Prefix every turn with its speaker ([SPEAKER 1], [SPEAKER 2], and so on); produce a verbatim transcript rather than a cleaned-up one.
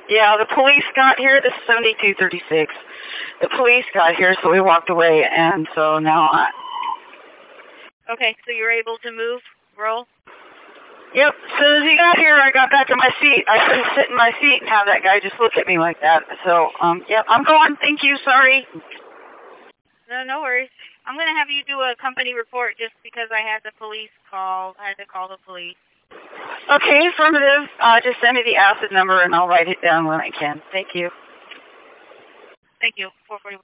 [SPEAKER 1] Yeah, the police got here. This is seventy-two thirty-six. The police got here, so we walked away, and so now I...
[SPEAKER 2] Okay, so you're able to move, roll?
[SPEAKER 1] Yep, as soon as he got here, I got back to my seat. I couldn't sit in my seat and have that guy just look at me like that. So, um, yep, I'm going. Thank you, sorry.
[SPEAKER 2] No, no worries. I'm going to have you do a company report just because I had the police call. I had to call the police.
[SPEAKER 1] Okay, affirmative. Uh, just send me the acid number and I'll write it down when I can. Thank you.
[SPEAKER 2] Thank you. four forty-one.